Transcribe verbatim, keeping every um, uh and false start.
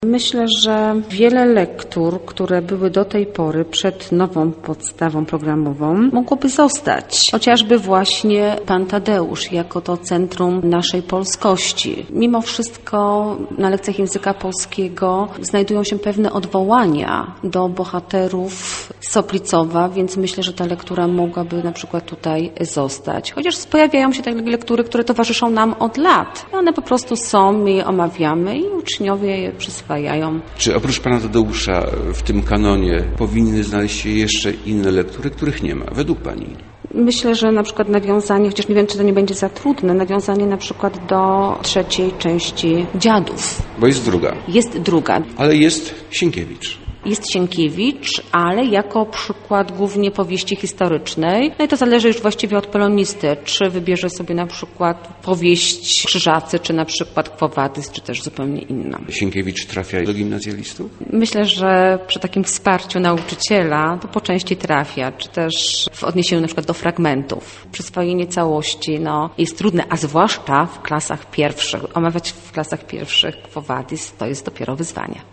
Myślę, że wiele lektur, które były do tej pory przed nową podstawą programową, mogłoby zostać. Chociażby właśnie Pan Tadeusz jako to centrum naszej polskości. Mimo wszystko na lekcjach języka polskiego znajdują się pewne odwołania do bohaterów Soplicowa, więc myślę, że ta lektura mogłaby na przykład tutaj zostać. Chociaż pojawiają się takie lektury, które towarzyszą nam od lat. One po prostu są, my je omawiamy i uczniowie je przyswajają. Czy oprócz Pana Tadeusza w tym kanonie powinny znaleźć się jeszcze inne lektury, których nie ma, według Pani? Myślę, że na przykład nawiązanie, chociaż nie wiem, czy to nie będzie za trudne, nawiązanie na przykład do trzeciej części Dziadów. Bo jest druga. Jest druga. Ale jest Sienkiewicz. Jest Sienkiewicz, ale jako przykład głównie powieści historycznej. No i to zależy już właściwie od polonisty, czy wybierze sobie na przykład powieść Krzyżacy, czy na przykład Quo Vadis, czy też zupełnie inną. Sienkiewicz trafia do gimnazjalistów? Myślę, że przy takim wsparciu nauczyciela to po części trafia, czy też w odniesieniu na przykład do fragmentów. Przyswojenie całości no, jest trudne, a zwłaszcza w klasach pierwszych. Omawiać w klasach pierwszych Quo Vadis to jest dopiero wyzwanie.